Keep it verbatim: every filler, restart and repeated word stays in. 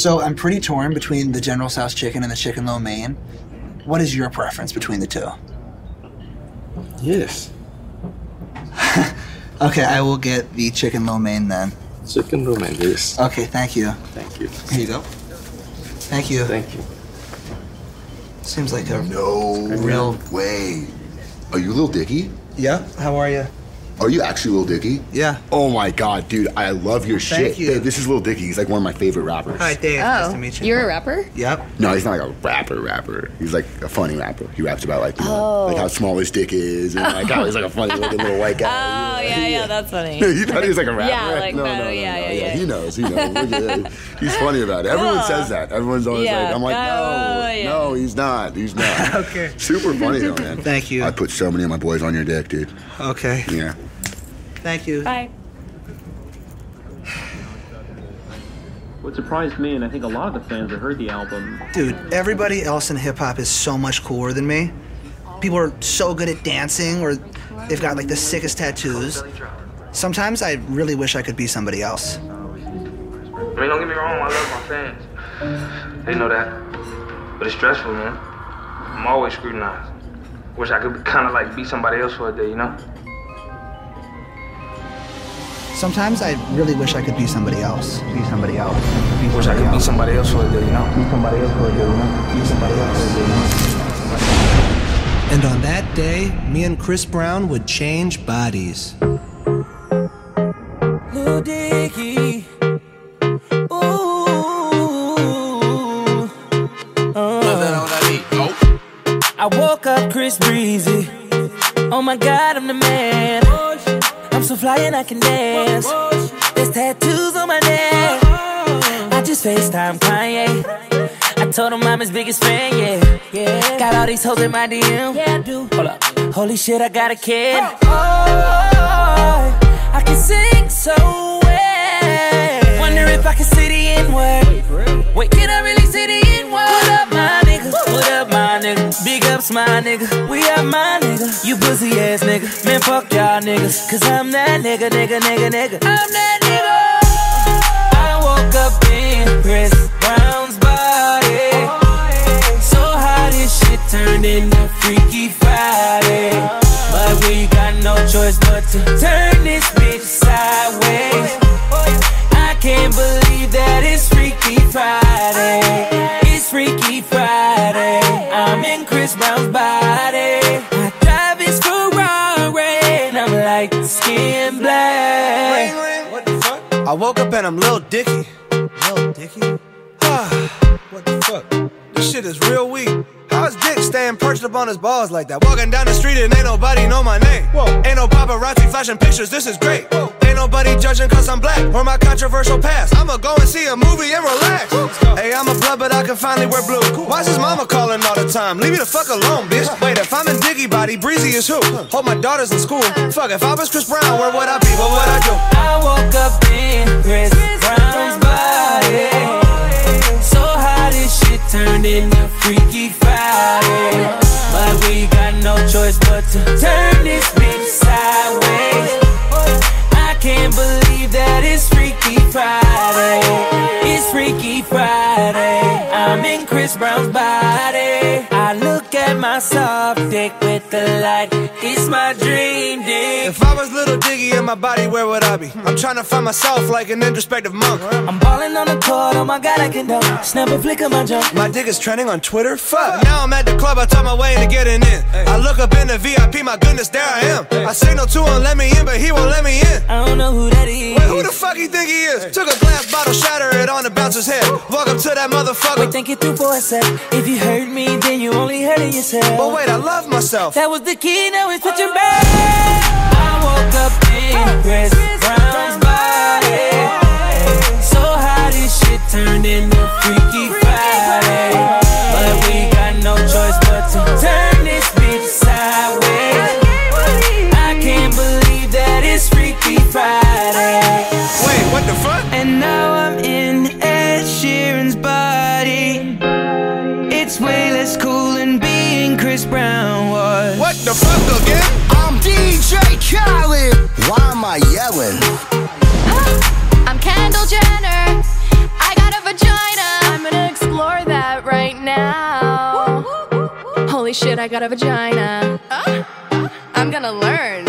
So I'm pretty torn between the General Tso's chicken and the chicken lo mein. What is your preference between the two? Yes. Okay, I will get the chicken lo mein then. Chicken lo mein, yes. Okay, thank you. Thank you. Here you go. Thank you. Thank you. Seems like a No real... way. Are you Lil Dicky? Yeah, how are you? Are you actually Lil Dicky? Yeah. Oh my god, dude, I love your Thank shit. you. Hey, this is Lil Dicky. He's like one of my favorite rappers. Hi, Dave. Oh, Nice to meet you. You're a rapper? Yep. No, he's not like a rapper rapper. He's like a funny rapper. He raps about like, you know, Oh. like how small his dick is and like how he's like a funny looking little white guy. Oh, yeah, yeah, that's funny. You thought he was like a rapper? Yeah, like, no, no, no, no, yeah, no, yeah, yeah. yeah. He knows, he knows. Look at that. He's funny about it. Everyone Cool. says that. Everyone's always Yeah. like, I'm like, no, Oh, yeah. no, he's not. He's not. Okay. Super funny though, man. Thank you. I put so many of my boys on your dick, dude. Okay. Yeah. Thank you. Bye. What surprised me, and I think a lot of the fans that heard the album, Dude, everybody else in hip-hop is so much cooler than me. People are so good at dancing, or they've got like the sickest tattoos. Sometimes I really wish I could be somebody else. I mean, don't get me wrong, I love my fans. They know that. But it's stressful, man. I'm always scrutinized. Wish I could kind of like be somebody else for a day, you know? Sometimes I really wish I could be somebody else. Be somebody else. Be Wish I could be somebody else for a day, you know? Be somebody else for a day, you know? Be somebody else for a day, you know? And on that day, me and Chris Brown would change bodies. Lil Dicky. Ooh. Uh. I woke up Chris Breezy. Oh my God, I'm the man. I'm so fly and I can dance. There's tattoos on my neck. I just FaceTime Kanye. I told him I'm his biggest fan, yeah. Yeah. Got all these hoes in my D M. Yeah, I do. Hold up. Holy shit, I got a kid. Oh, I can sing so well. Wonder if I can say the N-word. Wait, can I really say the N-word? What up, my nigga? What up, my nigga? Big ups, my nigga. We up, my nigga. You pussy ass nigga. Man, fuck y'all niggas. Cause I'm that nigga, nigga, nigga, nigga. I'm that nigga. I woke up in Chris Brown's body. So how this shit turned into Freaky Friday. But we got no choice but to turn this bitch sideways. I can't believe that it's Freaky Friday. It's Freaky Friday. I'm in Chris Brown's body. I drive his Ferrari and I'm like skin black. Ring, ring. What the fuck? I woke up and I'm Lil Dicky. Lil Dicky? What the fuck? This shit is real weak. How's Dick staying perched up on his balls like that? Walking down the street and ain't nobody know my name. Whoa. Ain't no paparazzi flashing pictures, this is great. Whoa. Ain't nobody judging cause I'm black or my controversial past. I'ma go and see a movie and relax. Hey, I'm a blood but I can finally wear blue. Why's his mama calling all the time? Leave me the fuck alone, bitch. Wait, if I'm in Diggy body, Breezy is who? Hope my daughter's in school. Fuck, if I was Chris Brown, where would I be? What would I do? I woke up in Chris Brown's body. So how this shit turned into Freaky Friday. But we got no choice but to turn this bitch sideways. I can't believe that it's Freaky Friday. It's Freaky Friday. I'm in Chris Brown's body. I look at my soft dick with the light. It's my dream dick. If I was Little Diggy in my body, where would I be? I'm trying to find myself like an introspective monk. I'm balling on the court, oh my God, I can dunk. Snap a flick of my junk. My dick is trending on Twitter, fuck. Now I'm at the club, I talk my way into getting in. I look up in the V I P, my goodness, there I am. I signal to him, let me in, but he won't let me in. I don't know who that is. Wait, who the fuck you think he is? Took a glass bottle, shatter it on the bouncer's head. Walk up to that motherfucker. Wait, think it through for a sec. If you hurt me, then you only hurting yourself. But wait, I love myself. That was the key, now it's switching back. I woke up in Chris Brown's body. So how this shit turned into Freaky Friday. But we got no choice but to turn this bitch sideways. I can't believe that it's Freaky Friday. Wait, what the fuck? And now I'm in Ed Sheeran's body. It's way less cool than being Chris Brown was. What the fuck again? I'm D J Khaled. Why am I yelling? I'm Kendall Jenner. I got a vagina. Holy shit, I got a vagina. Uh, I'm gonna learn.